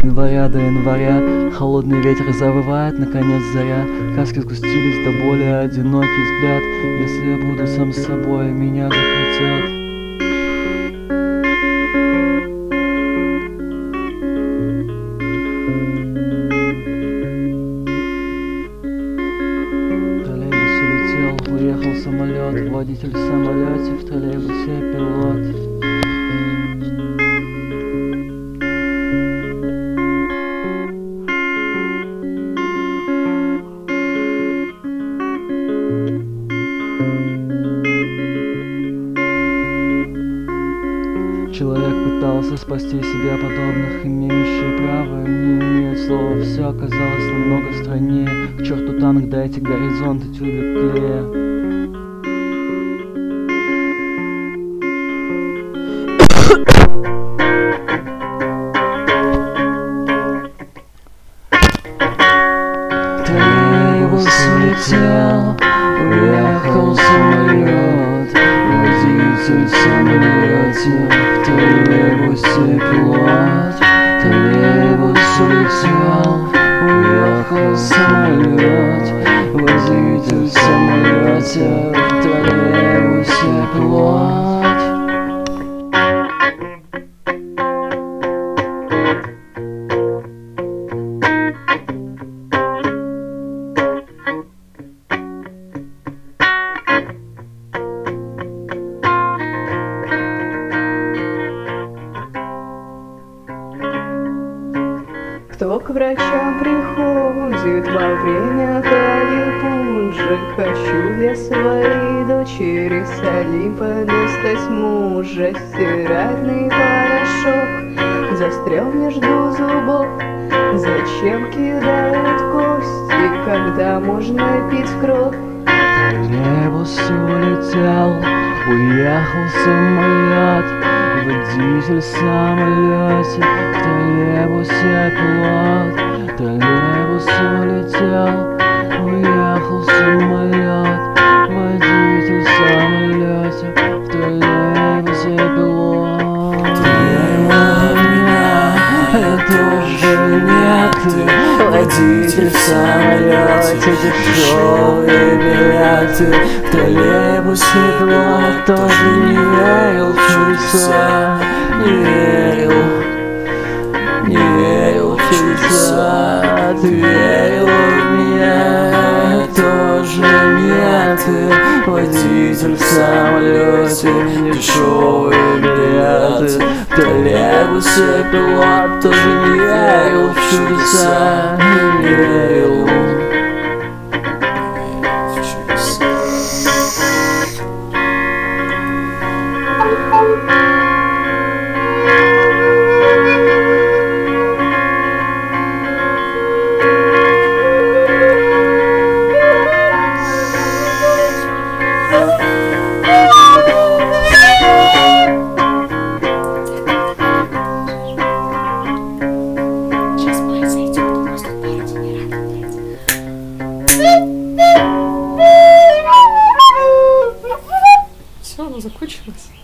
Января до января холодный ветер завывает, наконец заря. Краски сгустились до боли, одинокий взгляд. Если я буду сам с собой, меня закрутят. Троллейбус улетел, уехал самолет. Водитель в самолете, в троллейбусе пилот. Человек пытался спасти себя подобных, имеющие право не имеют слова. Все оказалось намного страннее. К черту танк, дайте горизонт и тюбик клея. Троллейбус улетел, уехал самолет. Водитель в самолете, в троллейбусе пилот. Троллейбус улетел, уехал самолет. Водитель в самолете, в троллейбусе пилот. Кто к врачам приходит во время калипунжи? Хочу я своей дочери с Олимпа стать мужа. Стиральный порошок застрял между зубов. Зачем кидают кости, когда можно пить кровь? Троллейбус улетел, уехал самолет. Водитель в самолете, в троллейбусе пилот. Троллейбус улетел, уехал самолет. Водитель в самолете, в троллейбусе пилот. Твоего меня, это уже нет. Водитель в самолете, дешевые билеты. В троллейбусе пилот тоже не верил в чудеса. Не верил в чудеса. Ты верил в меня, тоже нет. Водитель в самолете, дешевые билеты. В троллейбусе пилот тоже не верил в чудеса. Не верил. Все, оно закончилось.